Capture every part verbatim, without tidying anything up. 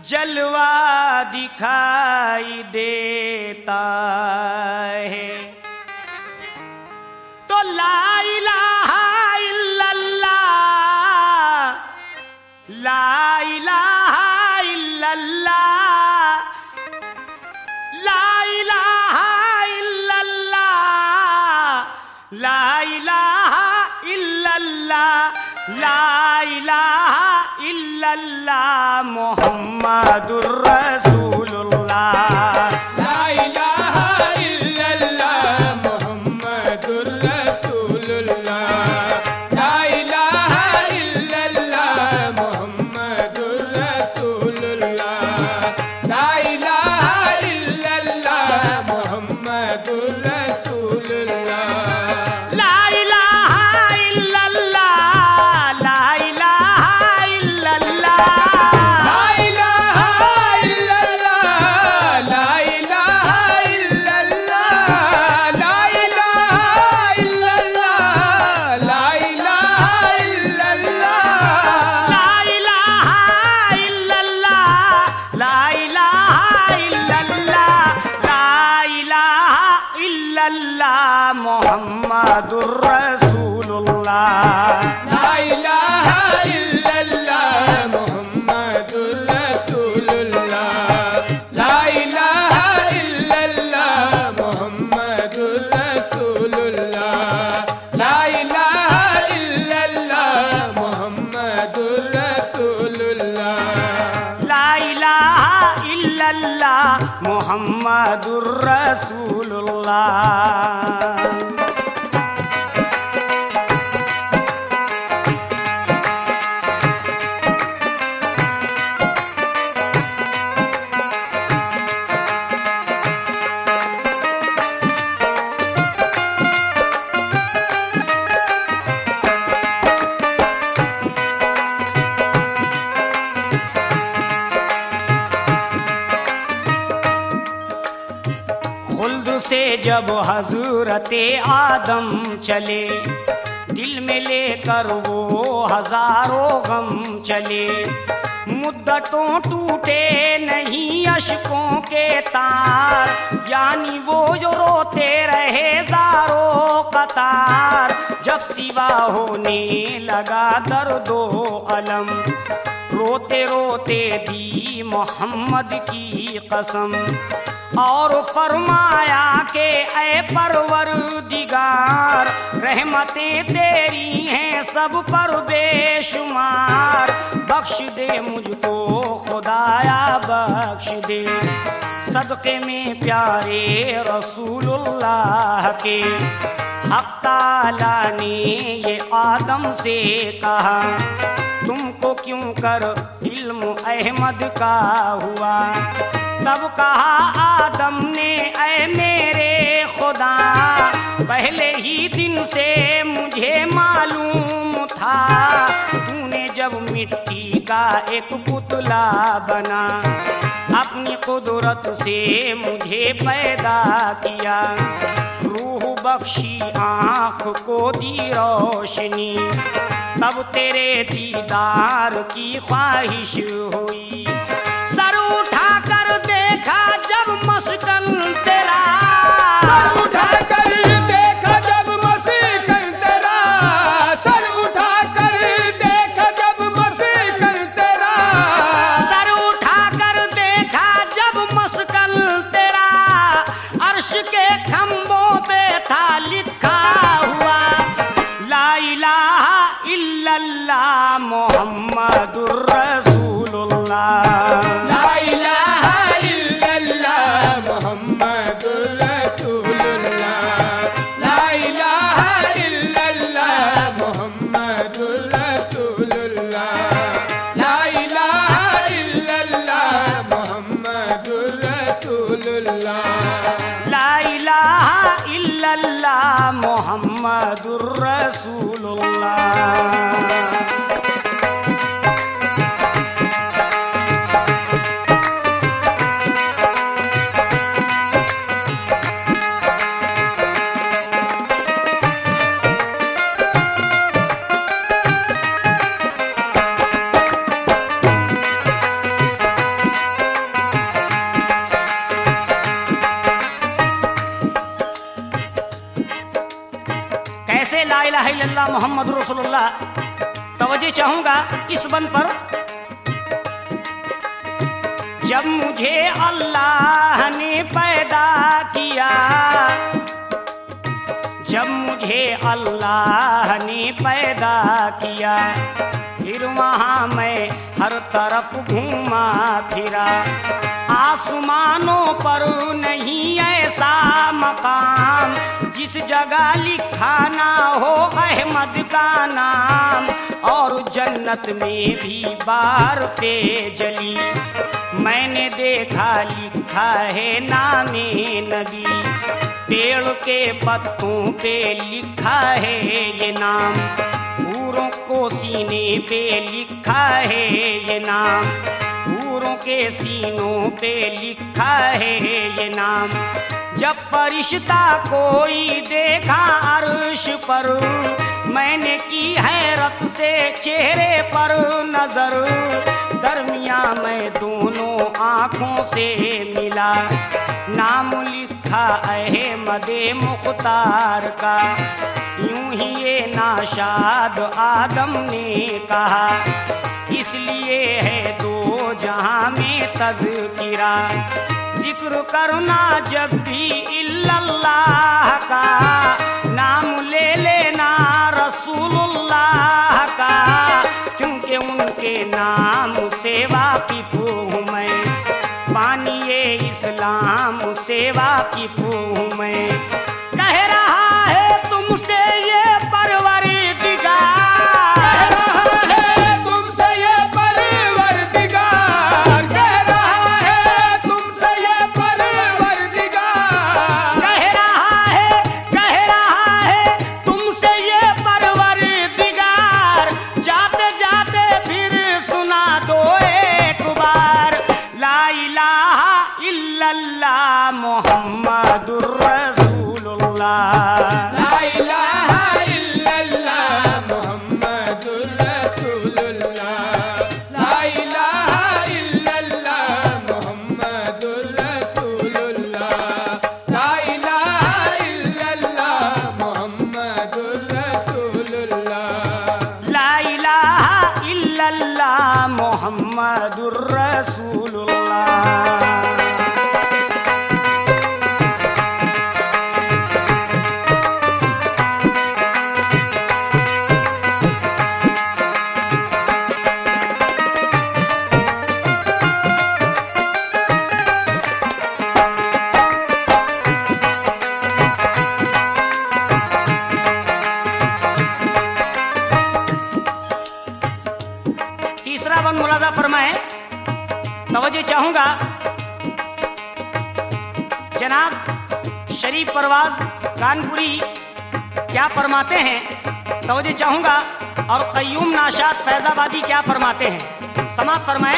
जलवा दिखाई देता है। तो ला इलाहा इल्लल्लाह, ला इलाहा इल्लल्लाह, ला इलाहा इल्लल्लाह, ला इलाहा इल्लल्लाह, ला इलाहा इल्लल्लाह मुहम्मदुर रसूलुल्लाह। ला इलाहा इल्लल्लाह मुहम्मदुर रसूलुल्लाह। ला इलाहा इल्लल्लाह मुहम्मदुर रसूलुल्लाह। ला इलाहा इल्लल्लाह मुहम्मदुर रसूलुल्लाह। ला इलाहा इल्लल्लाह, ला इलाहा इल्लल्लाह, ला इलाहा इल्लल्लाह, ला इलाहा इल्लल्लाह, ला इलाहा इल्लल्लाह, ला इलाहा इल्लल्लाह, ला इलाहा इल्लल्लाह, ला इलाहा इल्लल्लाह, ला इलाहा इल्लल्लाह मुहम्मदुर रसूलुल्लाह। ला इलाहा इल्लल्लाह मुहम्मदुर रसूलुल्लाह। ला इलाहा इल्लल्लाह मुहम्मदुर रसूलुल्लाह। ला इलाहा इल्लल्लाह मुहम्मदुर रसूलुल्लाह। ला इलाहा इल्लल्लाह मुहम्मदुर रसूलुल्लाह। खुल्द से जब हजरते आदम चले, दिल में लेकर वो हजारों गम चले। मुद्दतों टूटे नहीं अशकों के तार, यानी वो जो रोते रहे ज़ारो कतार। जब सिवा होने लगा दर्दो अलम, रोते रोते दी मोहम्मद की कसम, और फरमाया के ऐ परवरदिगार, रहमतें तेरी हैं सब पर बेशुमार। बख्श दे मुझको खुदाया बख्श दे, सदक़े में प्यारे रसूलुल्लाह के। हक़ ताला ने ये आदम से कहा, तुमको क्यों कर इल्म अहमद का हुआ। तब कहा आदम ने, ऐ मेरे खुदा, पहले ही दिन से मुझे मालूम था। तूने जब मिट्टी का एक पुतला बना, अपनी कुदरत से मुझे पैदा किया। रूह बख्शी आँख को दी रोशनी, तब तेरे दीदार की ख्वाहिश हुई। सर उठा कर देखा जब मस्कन तेरा, सर उठा कर देखा जब मस्कन तेरा, सर उठा कर देखा जब मस्कन तेरा, सर उठा कर देखा जब मस्कन तेरा। अर्श के खम्भों पे था लिखा हुआ, ला इलाहा इल्लल्लाह मुहम्मदुर रसूलुल्लाह। ला इलाहा इल्लल्लाह मुहम्मदुर रसूलुल्लाह। ला इलाहा इल्लल्लाह मुहम्मदुर रसूलुल्लाह। ला इलाहा इल्लल्लाह मुहम्मदुर रसूलुल्लाह। ला इलाहा इल्लल्लाह मुहम्मदुर रसूलुल्लाह। इलाहा इल्लल्लाह मोहम्मद रसूलुल्लाह। तवज्जो चाहूंगा इस बंद पर। जब मुझे अल्लाह ने पैदा किया, जब मुझे अल्लाह ने पैदा किया, फिर वहाँ मैं हर तरफ घूमा फिरा। आसमानों पर नहीं ऐसा मकाम जिस जगह लिखा ना हो अहमद का नाम, और जन्नत में भी बार पे जली मैंने देखा लिखा है नामे नबी। पेड़ के पत्तों पे लिखा है ये नाम, हूरों को सीने पे लिखा है ये नाम, हूरों के सीनों पे लिखा है ये नाम। जब फरिश्ता कोई देखा अर्श पर, मैंने की हैरत से चेहरे पर नजर। दरमिया मैं दोनों आँखों से मिला, नाम लिखा अहमदे मुख्तार का। यूं ही ये नाशाद आदम ने कहा, इसलिए है दो जहां में तज़किरा। जिक्र करना जब भी इल्लल्लाह का, नाम ले लेना रसूलुल्लाह का, क्योंकि उनके नाम से वाकिफ हूँ मैं, मानिए इस्लाम से वाकिफ हूँ मैं। कह रहा है तुमसे ये परवरदिगार, कह रहा है तुमसे ये परवरदिगार, कह रहा है तुमसे ये परवरदिगार, कह रहा है, कह रहा है तुमसे ये परवरदिगार। जाते जाते फिर सुना दो एक बार, ला इलाहा इल्लल्लाह मोहम्मदुर रसूलुल्लाह। ला इलाहा इल्लल्लाह मुहम्मदुर रसूलुल्लाह, ला इलाहा इल्लल्लाह मुहम्मदुर रसूलुल्लाह, ला इलाहा इल्लल्लाह मुहम्मदुर रसूलुल्लाह, ला इलाहा इल्लल्लाह मोहम्मदुर रसूलुल्लाह। तीसरा बंद मुलाजा फरमाए, तवज्जो चाहूंगा। जनाब शरीफ परवाज कानपुरी क्या फरमाते हैं, तवज्जो चाहूंगा। और कय्यूम नाशाद फैजाबादी क्या फरमाते हैं, समात फरमाए।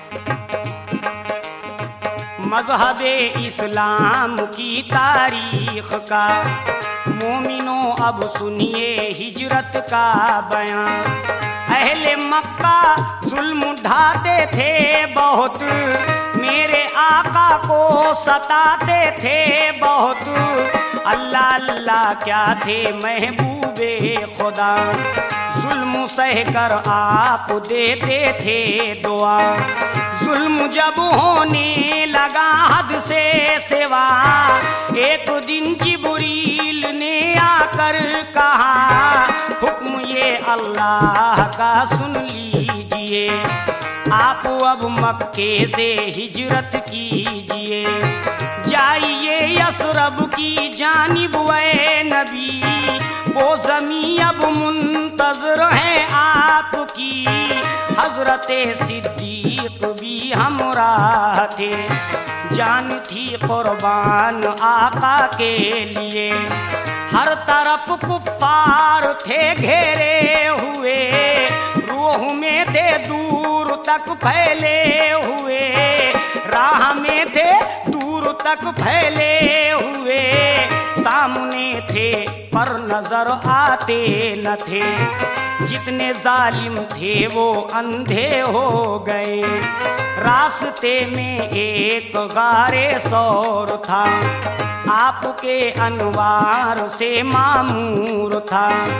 मजहबे इस्लाम की तारीख का मोमिनो अब सुनिए हिजरत का बयान। अहले मक्का जुल्म ढाते थे बहुत, मेरे आका को सताते थे बहुत। अल्लाह अल्लाह क्या थे महबूबे खुदा, जुल्म सह कर आप देते थे दुआ। जुल्म जब होने लगा हद से सिवा, एक दिन जिब्रील ने आकर कहा, हुक्म ये अल्लाह का सुन लीजिए, आप अब मक्के से हिजरत कीजिए। जाइए यसरब की जानिब ए नबी, वो ज़मीं अब मुंतज़र है आपकी। हज़रते सिद्दीक़ भी हमराह थे, जान थी कुर्बान आका के लिए। हर तरफ कुफ्फार थे घेरे हुए, रूह में थे दूर तक फैले हुए, राह में थे दूर तक फैले हुए। सामने थे पर नजर आते न थे, जितने जालिम थे वो अंधे हो गए। रास्ते में एक गारे सौर था, आपके अनवार से मामूर था।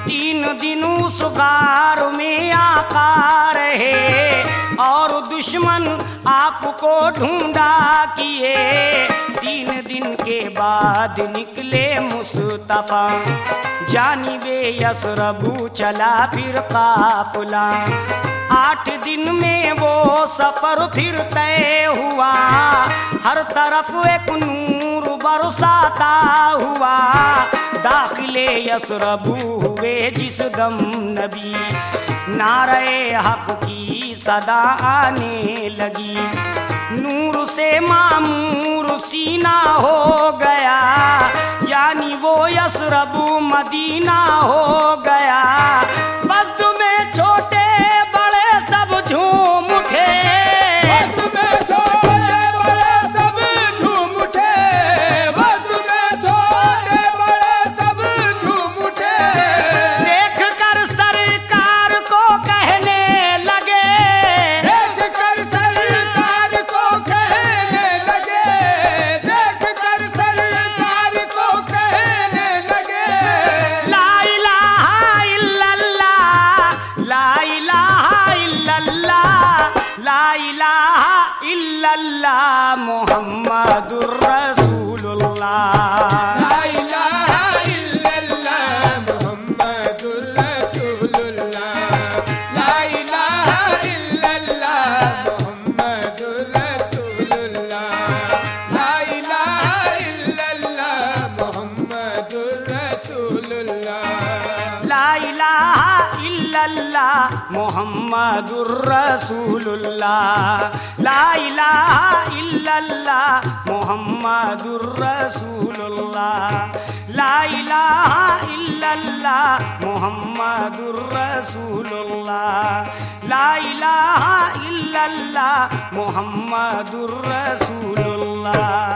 तीन दिन उस गार में आका रहे और दुश्मन आपको ढूंढा किए। तीन दिन के बाद निकले मुस्तफा, जानिबे यसरबू चला फिर काफिला। आठ दिन में वो सफर फिर तय हुआ, हर तरफ एक नूर बरसाता हुआ। दाखिले यसरबू हुए जिस दम नबी, नारे हक की सदा आने लगी। नूर से मामूर सीना हो गया, यानी वो यसरबू मदीना हो गया। बस में छोटे बड़े सब झूम उठे, बस में छोटे बड़े सब झूम उठे, बस में छोटे बड़े सब झूम उठे। देख कर सरकार को कहने लगे, देख कर सरकार को कहने लगे, देख कर सरकार को कहने लगे। ला इलाहा इल्लल्लाह, ला इलाहा इल्लल्लाह, ला इलाहा इल्लल्लाह मुहम्मदुर रसूलुल्लाह। ला इलाहा इल्लल्लाह मुहम्मदुर रसूलुल्लाह, ला इलाहा इल्लल्लाह मुहम्मदुर रसूलुल्लाह, ला इलाहा इल्लल्लाह मुहम्मदुर रसूलुल्लाह। ला इलाहा इल्लल्लाह मुहम्मदुर रसूलुल्लाह, ला इलाहा इल्लल्लाह मुहम्मदुर रसूलुल्लाह, ला इलाहा इल्लल्लाह मुहम्मदुर रसूलुल्लाह, ला इलाहा इल्लल्लाह मुहम्मदुर रसूलुल्लाह।